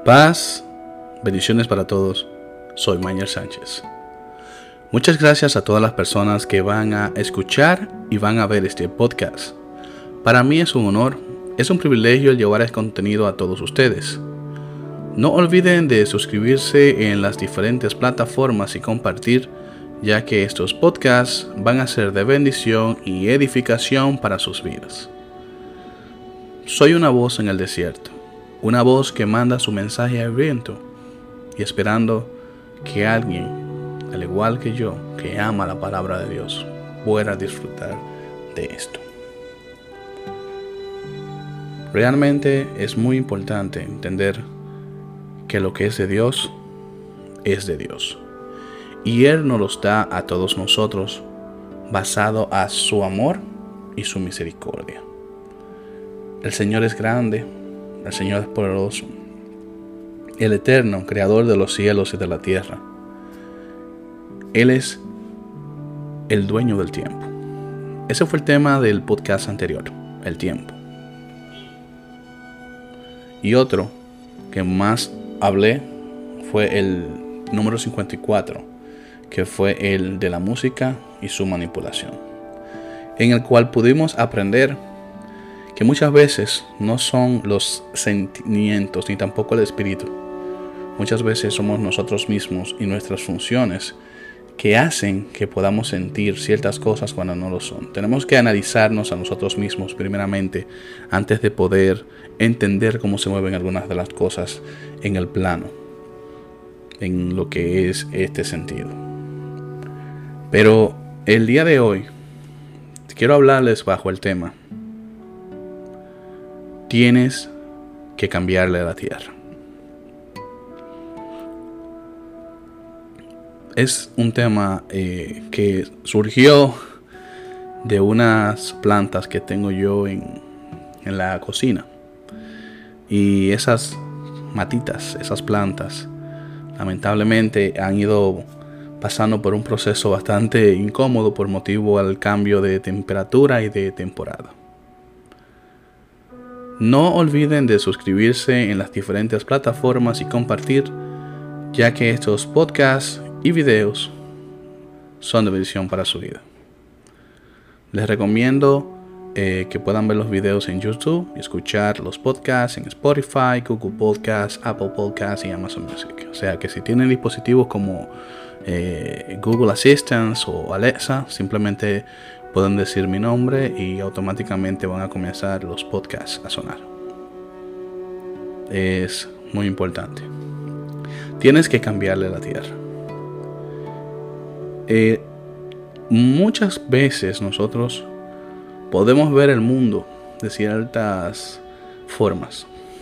Paz, bendiciones para todos. Soy Mayer Sánchez. Muchas gracias a todas las personas que van a escuchar y van a ver este podcast. Para mí es un honor, es un privilegio llevar este contenido a todos ustedes. No olviden de suscribirse en las diferentes plataformas y compartir, ya que estos podcasts van a ser de bendición y edificación para sus vidas. Soy una voz en el desierto, una voz que manda su mensaje al viento y esperando que alguien, al igual que yo, que ama la palabra de Dios, pueda disfrutar de esto. Realmente es muy importante entender que lo que es de Dios, es de Dios. Y Él nos los da a todos nosotros basado a su amor y su misericordia. El Señor es grande, el Señor es poderoso, el eterno, creador de los cielos y de la tierra. Él es el dueño del tiempo. Ese fue el tema del podcast anterior, el tiempo. Y otro que más hablé fue el número 54, que fue el de la música y su manipulación, en el cual pudimos aprender que muchas veces no son los sentimientos ni tampoco el espíritu. Muchas veces somos nosotros mismos y nuestras funciones que hacen que podamos sentir ciertas cosas cuando no lo son. Tenemos que analizarnos a nosotros mismos primeramente antes de poder entender cómo se mueven algunas de las cosas en el plano, en lo que es este sentido. Pero el día de hoy quiero hablarles bajo el tema: tienes que cambiarle la tierra. Es un tema que surgió de unas plantas que tengo yo en la cocina. Y esas matitas, esas plantas, lamentablemente han ido pasando por un proceso bastante incómodo por motivo al cambio de temperatura y de temporada. No olviden de suscribirse en las diferentes plataformas y compartir, ya que estos podcasts y videos son de bendición para su vida. Les recomiendo que puedan ver los videos en YouTube y escuchar los podcasts en Spotify, Google Podcasts, Apple Podcasts y Amazon Music. O sea que si tienen dispositivos como Google Assistant o Alexa, simplemente pueden decir mi nombre y automáticamente van a comenzar los podcasts a sonar. Es muy importante. Tienes que cambiarle la tierra. Muchas veces nosotros podemos ver el mundo de ciertas formas.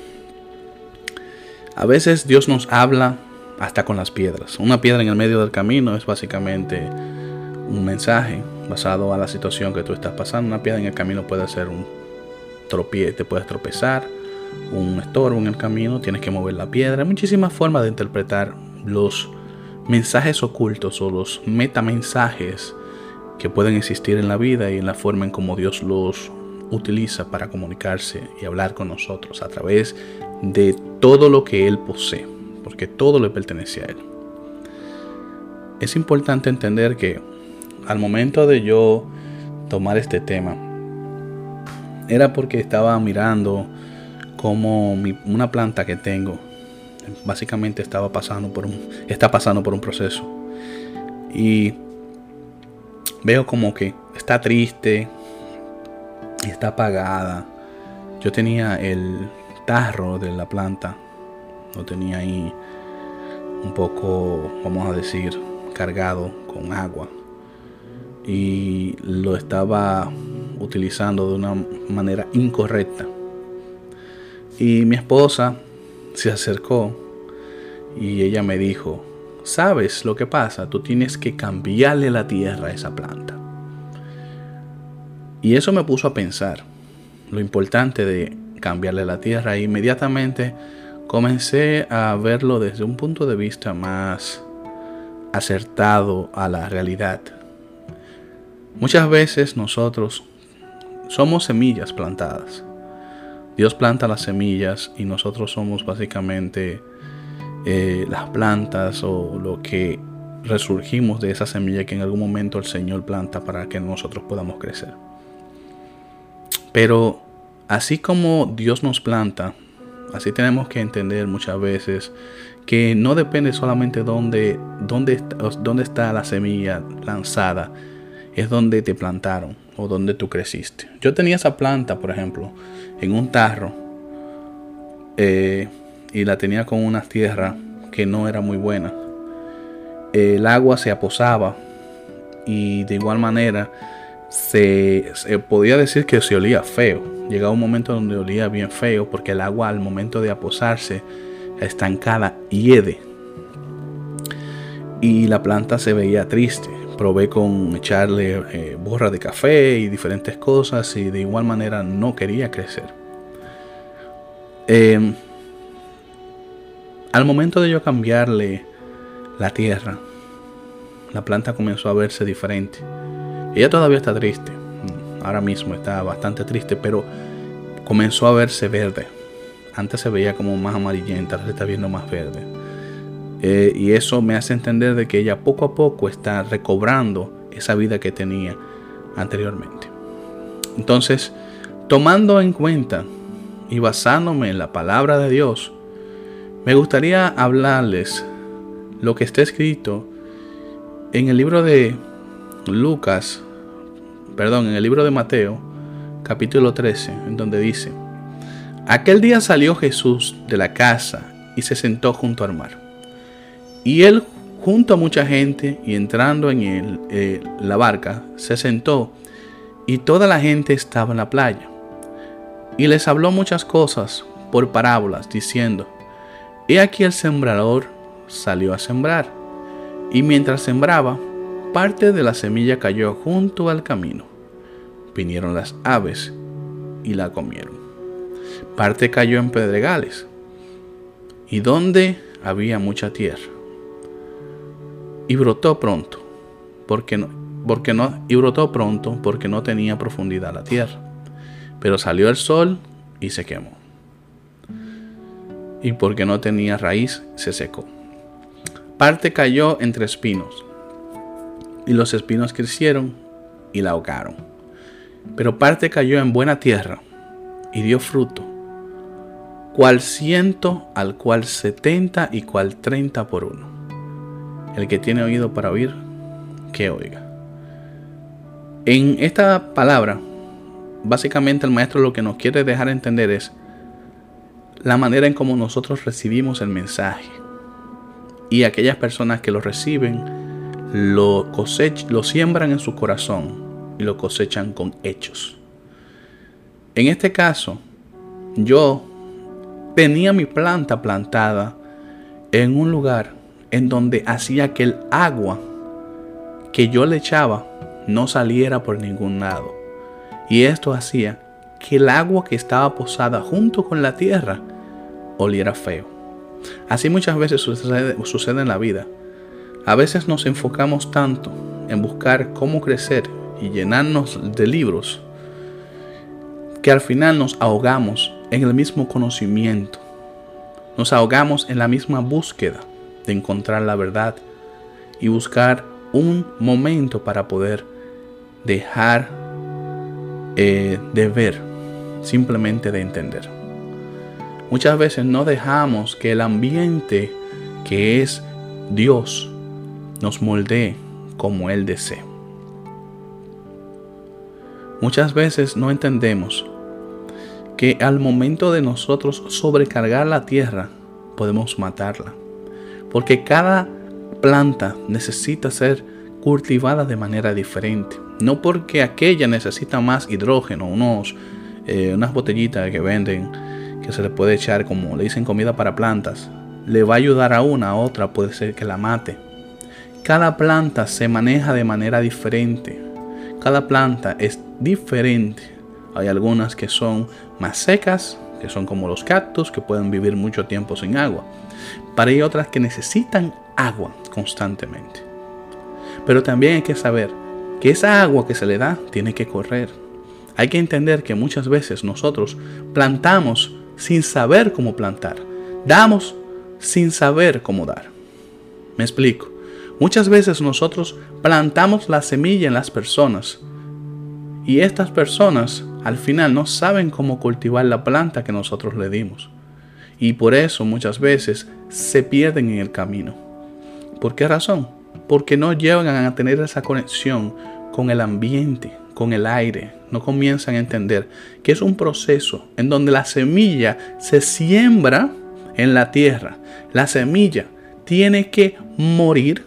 A veces Dios nos habla hasta con las piedras. Una piedra en el medio del camino es básicamente un mensaje basado a la situación que tú estás pasando. Una piedra en el camino puede ser un tropiezo, te puedes tropezar, un estorbo en el camino, tienes que mover la piedra. Hay muchísimas formas de interpretar los mensajes ocultos o los metamensajes que pueden existir en la vida y en la forma en cómo Dios los utiliza para comunicarse y hablar con nosotros a través de todo lo que Él posee, porque todo le pertenece a Él. Es importante entender que al momento de yo tomar este tema era porque estaba mirando cómo una planta que tengo básicamente está pasando por un proceso, y veo como que está triste y está apagada. Yo tenía el tarro de la planta, lo tenía ahí un poco, vamos a decir, cargado con agua, y lo estaba utilizando de una manera incorrecta. Y mi esposa se acercó y ella me dijo: ¿sabes lo que pasa? Tú tienes que cambiarle la tierra a esa planta. Y eso me puso a pensar lo importante de cambiarle la tierra, e inmediatamente comencé a verlo desde un punto de vista más acertado a la realidad. Muchas veces nosotros somos semillas plantadas. Dios planta las semillas y nosotros somos básicamente las plantas o lo que resurgimos de esa semilla que en algún momento el Señor planta para que nosotros podamos crecer. Pero así como Dios nos planta, así tenemos que entender muchas veces que no depende solamente dónde está la semilla lanzada, es donde te plantaron o donde tú creciste. Yo tenía esa planta, por ejemplo, en un tarro y la tenía con una tierra que no era muy buena. El agua se aposaba y de igual manera se podía decir que se olía feo. Llegaba un momento donde olía bien feo porque el agua al momento de aposarse estancada hiede y la planta se veía triste. Probé con echarle borra de café y diferentes cosas y de igual manera no quería crecer. Al momento de yo cambiarle la tierra, la planta comenzó a verse diferente. Ella todavía está triste, ahora mismo está bastante triste, pero comenzó a verse verde. Antes se veía como más amarillenta, ahora se está viendo más verde. Y eso me hace entender de que ella poco a poco está recobrando esa vida que tenía anteriormente. Entonces, tomando en cuenta y basándome en la palabra de Dios, me gustaría hablarles lo que está escrito en el libro de en el libro de Mateo, capítulo 13, en donde dice: aquel día salió Jesús de la casa y se sentó junto al mar. Y él, junto a mucha gente, y entrando en la barca, se sentó, y toda la gente estaba en la playa. Y les habló muchas cosas por parábolas, diciendo: he aquí el sembrador salió a sembrar, y mientras sembraba, parte de la semilla cayó junto al camino. Vinieron las aves y la comieron. Parte cayó en pedregales, y donde había mucha tierra. Y brotó pronto, porque no tenía profundidad la tierra. Pero salió el sol y se quemó. Y porque no tenía raíz, se secó. Parte cayó entre espinos, y los espinos crecieron y la ahogaron. Pero parte cayó en buena tierra, y dio fruto, cual 100, al cual 70 y cual 30 por uno. El que tiene oído para oír, que oiga. En esta palabra, básicamente el maestro lo que nos quiere dejar entender es la manera en cómo nosotros recibimos el mensaje. Y aquellas personas que lo reciben, lo siembran en su corazón y lo cosechan con hechos. En este caso, yo tenía mi planta plantada en un lugar en donde hacía que el agua que yo le echaba no saliera por ningún lado. Y esto hacía que el agua que estaba posada junto con la tierra oliera feo. Así muchas veces sucede en la vida. A veces nos enfocamos tanto en buscar cómo crecer y llenarnos de libros que al final nos ahogamos en el mismo conocimiento. Nos ahogamos en la misma búsqueda de encontrar la verdad y buscar un momento para poder dejar de ver, simplemente de entender. Muchas veces no dejamos que el ambiente que es Dios nos moldee como Él desea. Muchas veces no entendemos que al momento de nosotros sobrecargar la tierra, podemos matarla. Porque cada planta necesita ser cultivada de manera diferente. No porque aquella necesita más hidrógeno, unas botellitas que venden, que se le puede echar, como le dicen, comida para plantas, le va a ayudar a otra puede ser que la mate. Cada planta se maneja de manera diferente. Cada planta es diferente. Hay algunas que son más secas, que son como los cactus, que pueden vivir mucho tiempo sin agua. Pero hay otras que necesitan agua constantemente. Pero también hay que saber que esa agua que se le da tiene que correr. Hay que entender que muchas veces nosotros plantamos sin saber cómo plantar. Damos sin saber cómo dar. Me explico. Muchas veces nosotros plantamos la semilla en las personas y estas personas al final no saben cómo cultivar la planta que nosotros le dimos. Y por eso muchas veces se pierden en el camino. ¿Por qué razón? Porque no llegan a tener esa conexión con el ambiente, con el aire. No comienzan a entender que es un proceso en donde la semilla se siembra en la tierra. La semilla tiene que morir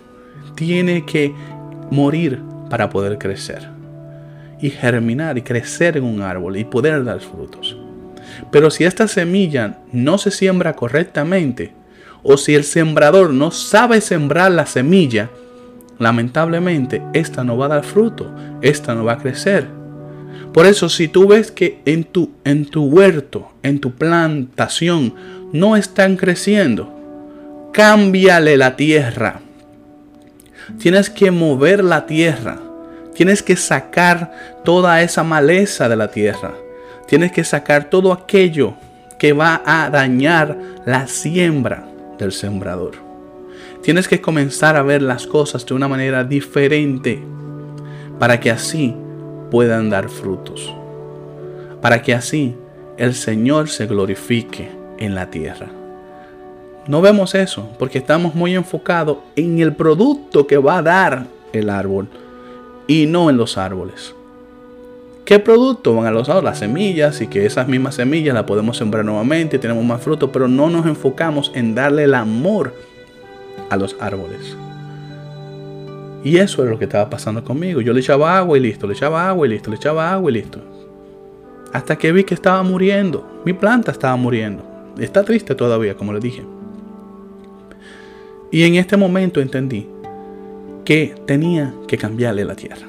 para poder crecer y germinar y crecer en un árbol y poder dar frutos. Pero si esta semilla no se siembra correctamente, o si el sembrador no sabe sembrar la semilla, lamentablemente esta no va a dar fruto, esta no va a crecer. Por eso, si tú ves que en tu huerto, en tu plantación, no están creciendo, cámbiale la tierra. Tienes que mover la tierra. Tienes que sacar toda esa maleza de la tierra. Tienes que sacar todo aquello que va a dañar la siembra del sembrador. Tienes que comenzar a ver las cosas de una manera diferente para que así puedan dar frutos. Para que así el Señor se glorifique en la tierra. No vemos eso porque estamos muy enfocados en el producto que va a dar el árbol y no en los árboles. ¿Qué producto van a los árboles? Las semillas, y que esas mismas semillas las podemos sembrar nuevamente y tenemos más frutos, pero no nos enfocamos en darle el amor a los árboles. Y eso es lo que estaba pasando conmigo. Yo le echaba agua y listo, le echaba agua y listo, le echaba agua y listo. Hasta que vi que estaba muriendo. Mi planta estaba muriendo. Está triste todavía, como le dije. Y en este momento entendí que tenía que cambiarle la tierra.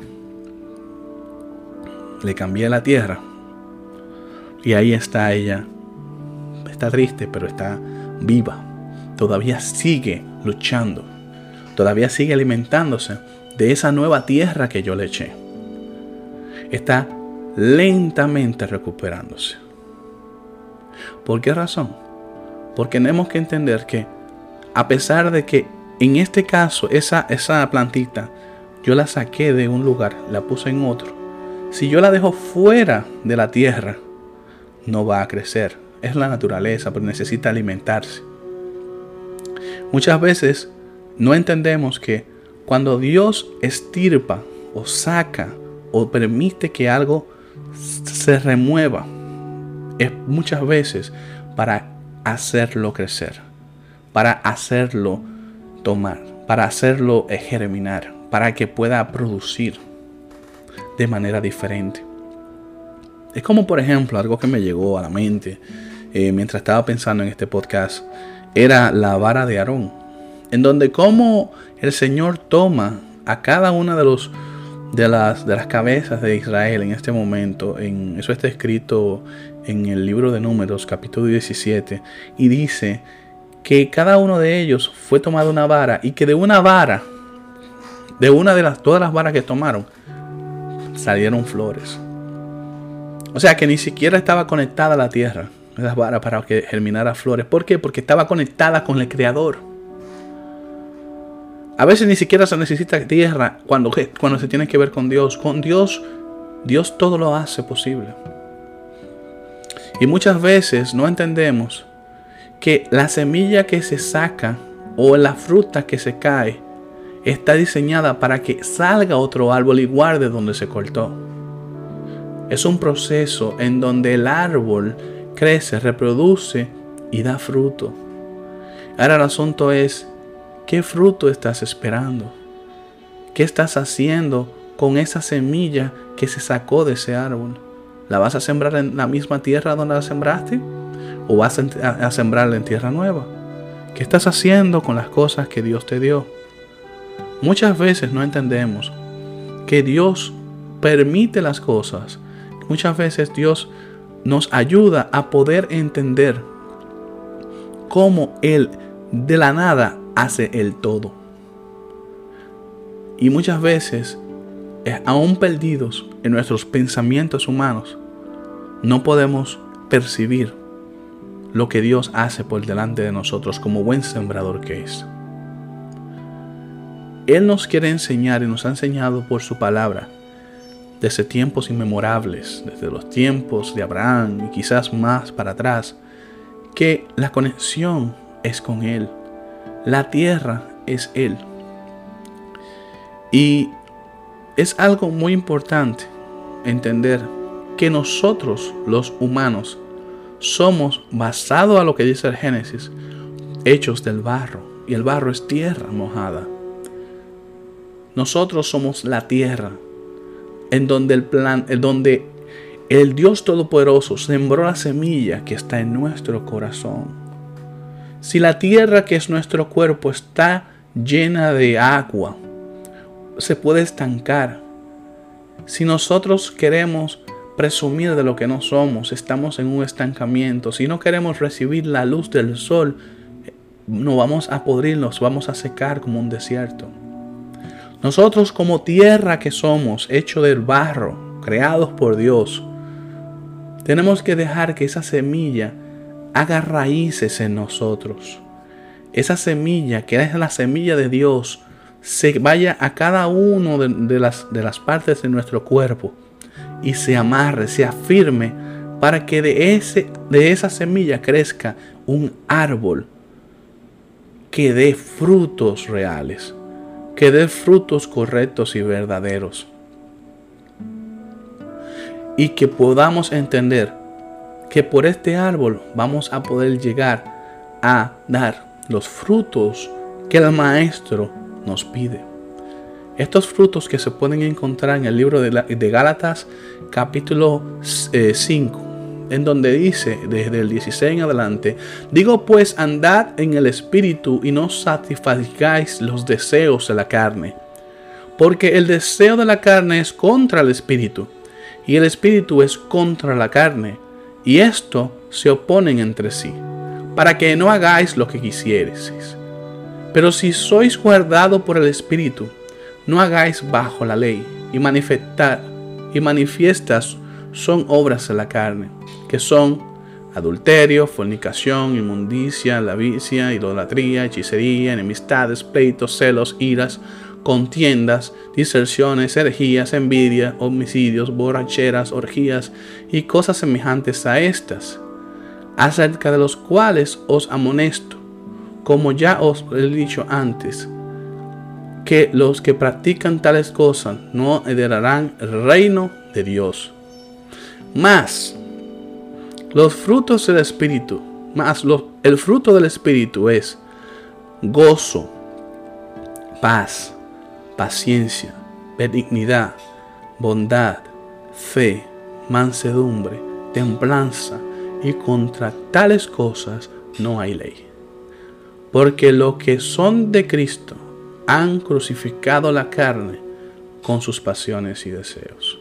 Le cambié la tierra. Y ahí está ella. Está triste, pero está viva. Todavía sigue luchando. Todavía sigue alimentándose de esa nueva tierra que yo le eché. Está lentamente recuperándose. ¿Por qué razón? Porque tenemos que entender que a pesar de que en este caso esa plantita yo la saqué de un lugar, la puse en otro, si yo la dejo fuera de la tierra, no va a crecer. Es la naturaleza, pero necesita alimentarse. Muchas veces no entendemos que cuando Dios estirpa o saca o permite que algo se remueva, es muchas veces para hacerlo crecer, para hacerlo tomar, para hacerlo germinar, para que pueda producir de manera diferente. Es como, por ejemplo, algo que me llegó a la mente mientras estaba pensando en este podcast, era la vara de Aarón, en donde como el Señor toma a cada una de las cabezas de Israel en este momento. Eso está escrito en el libro de Números, capítulo 17, y dice que cada uno de ellos fue tomado una vara, y que de una vara, todas las varas que tomaron, salieron flores. O sea que ni siquiera estaba conectada a la tierra, esas varas, para que germinara flores. ¿Por qué? Porque estaba conectada con el Creador. A veces ni siquiera se necesita tierra cuando se tiene que ver con Dios. Con Dios todo lo hace posible. Y muchas veces no entendemos que la semilla que se saca o la fruta que se cae está diseñada para que salga otro árbol y guarde donde se cortó. Es un proceso en donde el árbol crece, reproduce y da fruto. Ahora el asunto es, ¿qué fruto estás esperando? ¿Qué estás haciendo con esa semilla que se sacó de ese árbol? ¿La vas a sembrar en la misma tierra donde la sembraste? ¿O vas a sembrarla en tierra nueva? ¿Qué estás haciendo con las cosas que Dios te dio? Muchas veces no entendemos que Dios permite las cosas. Muchas veces Dios nos ayuda a poder entender cómo Él de la nada hace el todo. Y muchas veces, aún perdidos en nuestros pensamientos humanos, no podemos percibir lo que Dios hace por delante de nosotros como buen sembrador que es. Él nos quiere enseñar y nos ha enseñado por su palabra desde tiempos inmemorables, desde los tiempos de Abraham y quizás más para atrás, que la conexión es con Él, la tierra es Él. Y es algo muy importante entender que nosotros los humanos somos, basado a lo que dice el Génesis, hechos del barro, y el barro es tierra mojada. Nosotros somos la tierra en donde el Dios Todopoderoso sembró la semilla que está en nuestro corazón. Si la tierra, que es nuestro cuerpo, está llena de agua, se puede estancar. Si nosotros queremos presumir de lo que no somos, estamos en un estancamiento. Si no queremos recibir la luz del sol, no vamos a podrirnos, vamos a secar como un desierto. Nosotros, como tierra que somos, hecho del barro, creados por Dios, tenemos que dejar que esa semilla haga raíces en nosotros. Esa semilla, que es la semilla de Dios, se vaya a cada uno de las partes de nuestro cuerpo y se amarre, se afirme, para que de esa semilla crezca un árbol que dé frutos reales, que dé frutos correctos y verdaderos, y que podamos entender que por este árbol vamos a poder llegar a dar los frutos que el Maestro nos pide. Estos frutos que se pueden encontrar en el libro de Gálatas capítulo 5, en donde dice desde el 16 en adelante: digo pues, andad en el Espíritu y no satisfagáis los deseos de la carne, porque el deseo de la carne es contra el Espíritu, y el Espíritu es contra la carne, y esto se oponen entre sí, para que no hagáis lo que quisiereis. Pero si sois guardados por el Espíritu, no hagáis bajo la ley. Y manifiestas son obras de la carne, que son adulterio, fornicación, inmundicia, lavicia, idolatría, hechicería, enemistades, pleitos, celos, iras, contiendas, diserciones, herejías, envidia, homicidios, borracheras, orgías y cosas semejantes a estas, acerca de los cuales os amonesto, como ya os he dicho antes, que los que practican tales cosas no heredarán el reino de Dios. Mas los frutos del Espíritu, el fruto del Espíritu es gozo, paz, paciencia, benignidad, bondad, fe, mansedumbre, templanza, y contra tales cosas no hay ley. Porque los que son de Cristo han crucificado la carne con sus pasiones y deseos.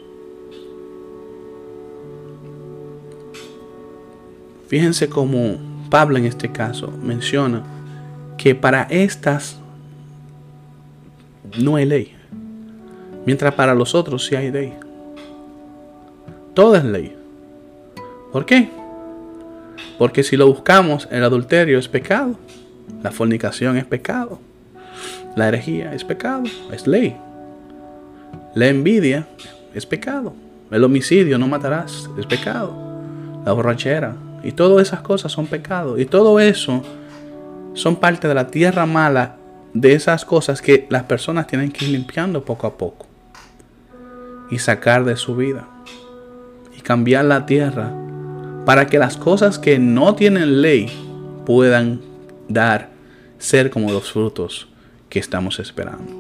Fíjense cómo Pablo en este caso menciona que para estas no hay ley, mientras para los otros sí hay ley. Todo es ley. ¿Por qué? Porque si lo buscamos, el adulterio es pecado, la fornicación es pecado, la herejía es pecado, es ley. La envidia es pecado, el homicidio, no matarás, es pecado, la borrachera, y todas esas cosas son pecados, y todo eso son parte de la tierra mala, de esas cosas que las personas tienen que ir limpiando poco a poco y sacar de su vida y cambiar la tierra para que las cosas que no tienen ley puedan ser como los frutos que estamos esperando.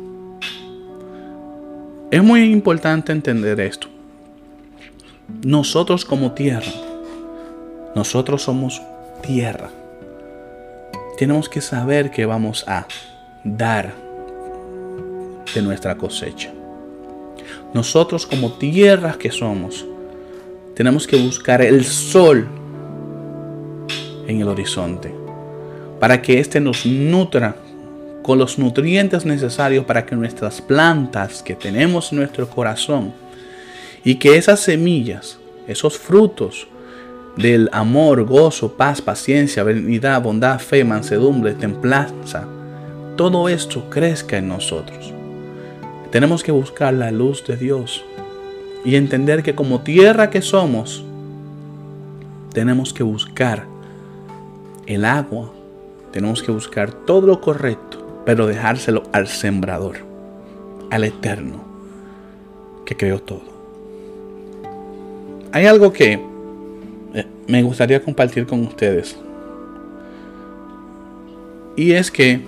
Es muy importante entender esto. Nosotros como tierra, nosotros somos tierra. Tenemos que saber que vamos a dar de nuestra cosecha. Nosotros como tierras que somos, tenemos que buscar el sol en el horizonte para que éste nos nutra con los nutrientes necesarios para que nuestras plantas que tenemos en nuestro corazón y que esas semillas, esos frutos del amor, gozo, paz, paciencia, benignidad, bondad, fe, mansedumbre, templanza, todo esto crezca en nosotros. Tenemos que buscar la luz de Dios y entender que como tierra que somos, tenemos que buscar el agua, tenemos que buscar todo lo correcto, pero dejárselo al sembrador, al Eterno, que creó todo. Hay algo que me gustaría compartir con ustedes, y es que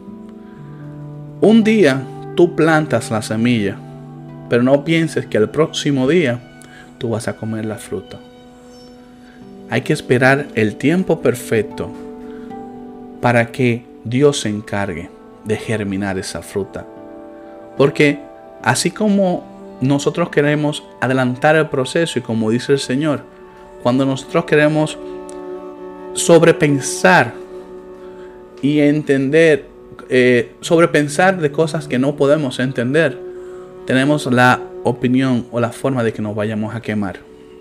un día tú plantas la semilla, pero no pienses que el próximo día tú vas a comer la fruta. Hay que esperar el tiempo perfecto para que Dios se encargue de germinar esa fruta. Porque así como nosotros queremos adelantar el proceso, y como dice el Señor, cuando nosotros queremos sobrepensar y entender, sobrepensar de cosas que no podemos entender, tenemos la opinión o la forma de que nos vayamos a quemar.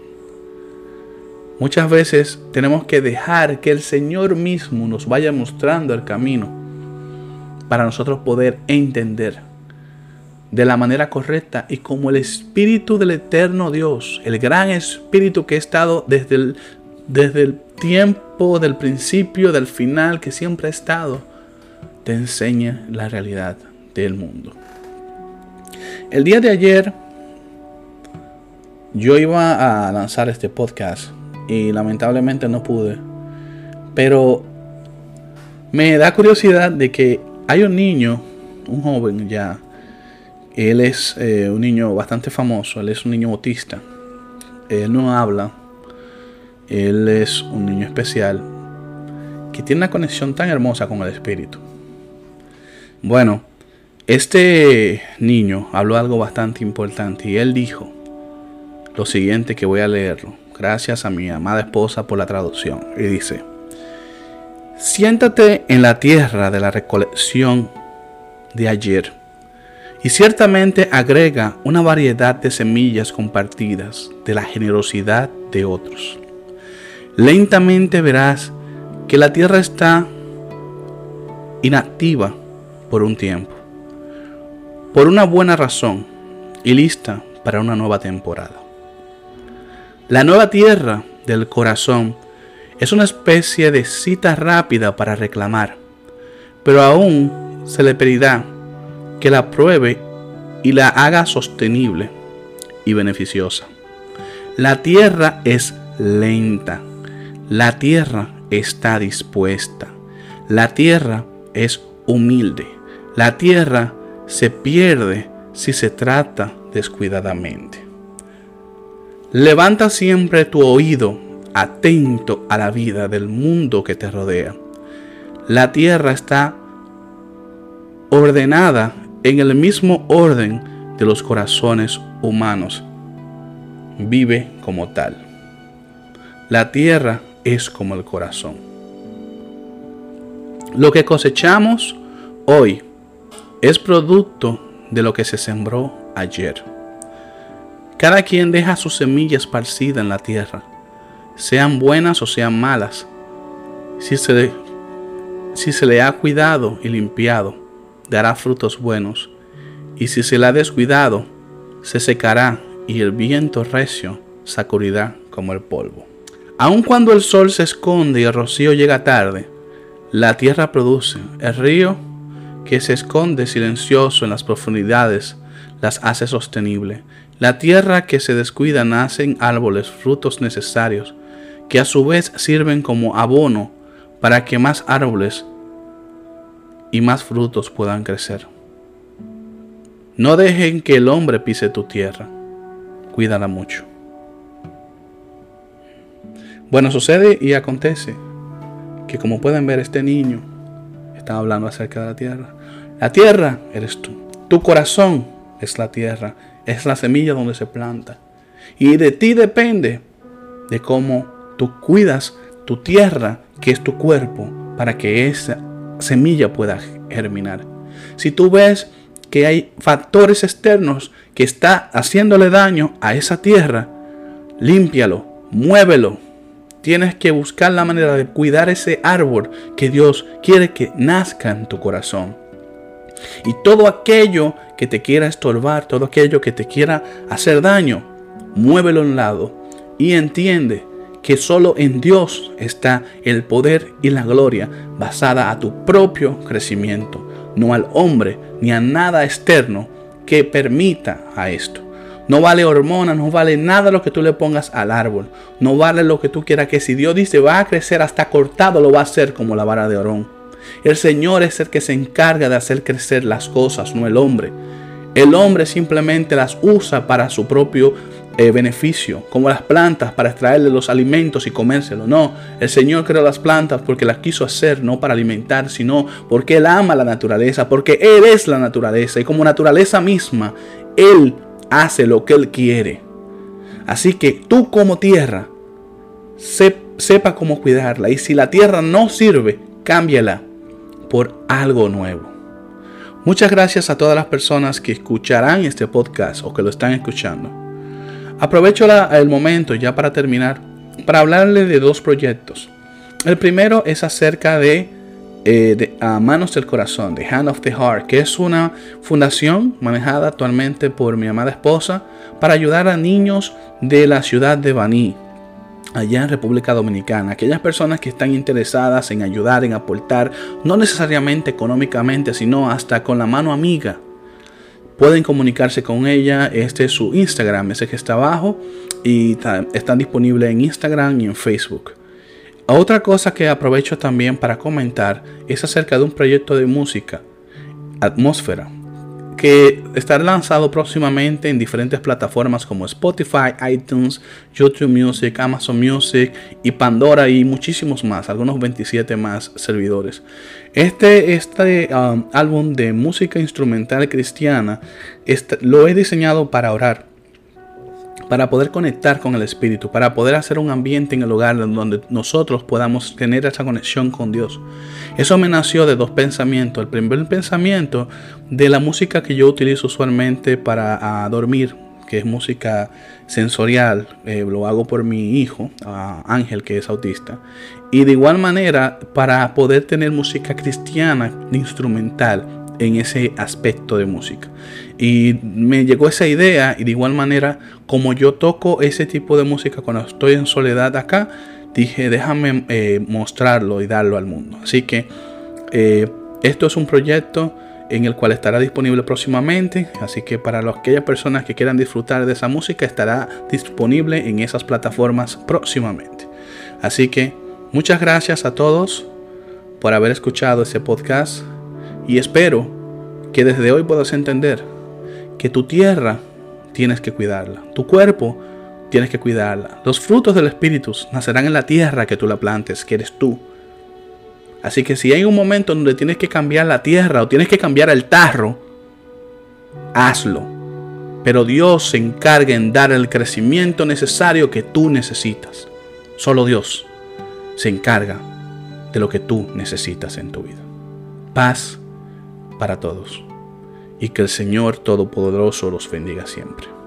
Muchas veces tenemos que dejar que el Señor mismo nos vaya mostrando el camino para nosotros poder entender de la manera correcta, y como el Espíritu del eterno Dios, el gran Espíritu que ha estado desde el tiempo del principio, del final, que siempre ha estado, te enseña la realidad del mundo. El día de ayer yo iba a lanzar este podcast y lamentablemente no pude, pero me da curiosidad de que hay un niño, un joven ya. Él es un niño bastante famoso. Él es un niño autista. Él no habla. Él es un niño especial que tiene una conexión tan hermosa con el Espíritu. Bueno, este niño habló algo bastante importante, y él dijo lo siguiente, que voy a leerlo. Gracias a mi amada esposa por la traducción. Y dice: siéntate en la tierra de la recolección de ayer, y ciertamente agrega una variedad de semillas compartidas de la generosidad de otros. Lentamente verás que la tierra está inactiva por un tiempo, por una buena razón, y lista para una nueva temporada. La nueva tierra del corazón es una especie de cita rápida para reclamar, pero aún se le pedirá que la pruebe y la haga sostenible y beneficiosa. La tierra es lenta, la tierra está dispuesta, la tierra es humilde, la tierra se pierde si se trata descuidadamente. Levanta siempre tu oído atento a la vida del mundo que te rodea. La tierra está ordenada en el mismo orden de los corazones humanos. Vive como tal. La tierra es como el corazón. Lo que cosechamos hoy es producto de lo que se sembró ayer. Cada quien deja su semilla esparcida en la tierra, sean buenas o sean malas. Si se le ha cuidado y limpiado, dará frutos buenos, y si se le ha descuidado, se secará y el viento recio sacudirá como el polvo. Aun cuando el sol se esconde y el rocío llega tarde, la tierra produce. El río que se esconde silencioso en las profundidades las hace sostenible. La tierra que se descuida nacen árboles, frutos necesarios, que a su vez sirven como abono para que más árboles y más frutos puedan crecer. No dejen que el hombre pise tu tierra, cuídala mucho. Bueno, sucede y acontece que, como pueden ver, este niño está hablando acerca de la tierra. La tierra eres tú, tu corazón es la tierra, es la semilla donde se planta, y de ti depende de cómo tú cuidas tu tierra, que es tu cuerpo, para que esa semilla pueda germinar. Si tú ves que hay factores externos que está haciéndole daño a esa tierra, límpialo, muévelo Tienes que buscar la manera de cuidar ese árbol que Dios quiere que nazca en tu corazón. Y todo aquello que te quiera estorbar, todo aquello que te quiera hacer daño, muévelo a un lado y entiende que solo en Dios está el poder y la gloria basada a tu propio crecimiento, no al hombre ni a nada externo que permita a esto. No vale hormonas, no vale nada lo que tú le pongas al árbol. No vale lo que tú quieras, que si Dios dice va a crecer hasta cortado, lo va a hacer como la vara de Aarón. El Señor es el que se encarga de hacer crecer las cosas, no el hombre. El hombre simplemente las usa para su propio beneficio, como las plantas para extraerle los alimentos y comérselo. No, el Señor creó las plantas porque las quiso hacer, no para alimentar, sino porque Él ama la naturaleza, porque Él es la naturaleza y como naturaleza misma, Él hace lo que Él quiere. Así que tú como tierra, sepa cómo cuidarla. Y si la tierra no sirve, cámbiala por algo nuevo. Muchas gracias a todas las personas que escucharán este podcast o que lo están escuchando. Aprovecho el momento ya para terminar, para hablarle de 2 proyectos. El primero es acerca de Manos del Corazón, The Hand of the Heart, que es una fundación manejada actualmente por mi amada esposa para ayudar a niños de la ciudad de Baní, allá en República Dominicana. Aquellas personas que están interesadas en ayudar, en aportar, no necesariamente económicamente, sino hasta con la mano amiga, pueden comunicarse con ella. Este es su Instagram, ese que está abajo, y están disponibles en Instagram y en Facebook. Otra cosa que aprovecho también para comentar es acerca de un proyecto de música, Atmósfera, que estará lanzado próximamente en diferentes plataformas como Spotify, iTunes, YouTube Music, Amazon Music y Pandora y muchísimos más, algunos 27 más servidores. Este álbum de música instrumental cristiana lo he diseñado para orar, para poder conectar con el Espíritu, para poder hacer un ambiente en el hogar donde nosotros podamos tener esa conexión con Dios. Eso me nació de 2 pensamientos. El primer pensamiento de la música que yo utilizo usualmente para dormir, que es música sensorial, lo hago por mi hijo, Ángel, que es autista. Y de igual manera para poder tener música cristiana instrumental en ese aspecto de música. Y me llegó esa idea, y de igual manera como yo toco ese tipo de música cuando estoy en soledad acá, dije déjame mostrarlo y darlo al mundo. Así que esto es un proyecto en el cual estará disponible próximamente, así que para aquellas personas que quieran disfrutar de esa música estará disponible en esas plataformas próximamente. Así que muchas gracias a todos por haber escuchado este podcast. Y espero que desde hoy puedas entender que tu tierra tienes que cuidarla, tu cuerpo tienes que cuidarla. Los frutos del Espíritu nacerán en la tierra que tú la plantes, que eres tú. Así que si hay un momento donde tienes que cambiar la tierra o tienes que cambiar el tarro, hazlo. Pero Dios se encarga en dar el crecimiento necesario que tú necesitas. Solo Dios se encarga de lo que tú necesitas en tu vida. Paz para todos, y que el Señor Todopoderoso los bendiga siempre.